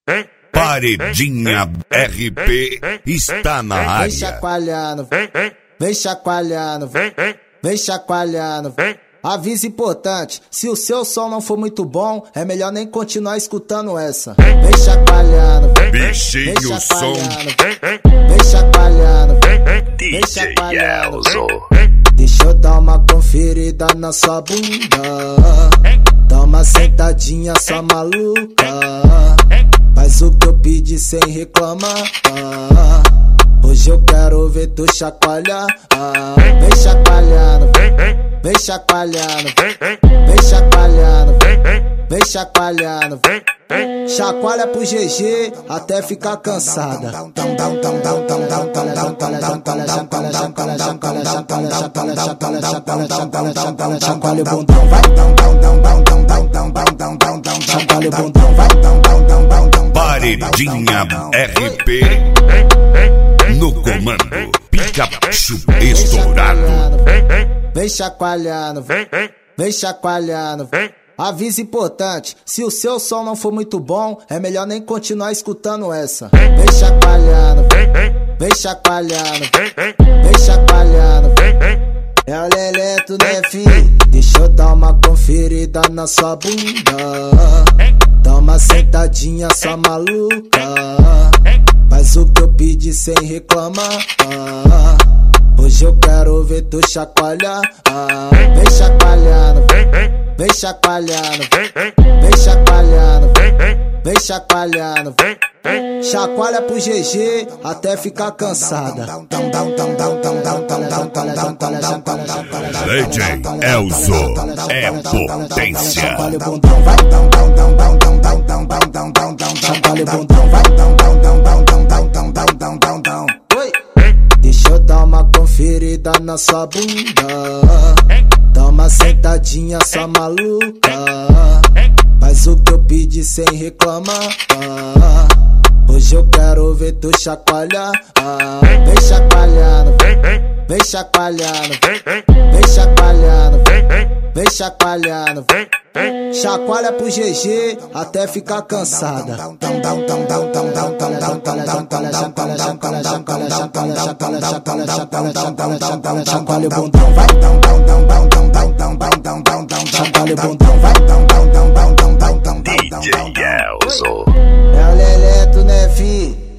Paredinha RP está na área. Vem chacoalhando, vem chacoalhando, vem chacoalhando. Aviso importante, se o seu som não for muito bom, é melhor nem continuar escutando essa. Vem chacoalhando, Bichinho vem som. chacoalhando, vem chacoalhando, vem chacoalhando. Deixa eu dar uma conferida na sua bunda. Dá uma sentadinha sua maluca. Faz o que eu pedi sem reclamar. Hoje eu quero ver tu chacoalhar. Vem chacoalhando, vem chacoalhando, vem chacoalhando, vem chacoalhando. Chacoalha pro GG até ficar cansada. Chacoalha o bundão, vai. Chacoalha o bundão, vai. Paredinha RP no comando. Pikachu estourado. Vem chacoalhando, vem chacoalhando. Aviso importante, se o seu som não for muito bom, é melhor nem continuar escutando essa. Vem chacoalhando, vem chacoalhando, vem chacoalhando. É o Leleto, né, fi? Deixa eu dar uma conferida na sua bunda. Dá uma sentadinha sua maluca. Faz o que eu pedi sem reclamar. Hoje eu quero ver tu chacoalhar. Vem chacoalhando, vem chacoalhando, vem chacoalhando, vem chacoalhando. Chacoalha pro GG até ficar cansada. DJ Elzo é potência. Chacoalha o bundão, vai. Chacoalha o bundão, vai. Oi. Deixa eu dar uma conferida na sua bunda. Dá uma sentadinha sua maluca. Faz o que eu pedi sem reclamar. Hoje eu quero ver tu chacoalhar. Vem chacoalhando, vem chacoalhando, vem chacoalhando, vem chacoalhando. Chacoalha pro GG até ficar cansada. Chacoalha o bundão, vai. Chacoalha o bundão, vai. DJ Elzo. É o Leleto, né, fi?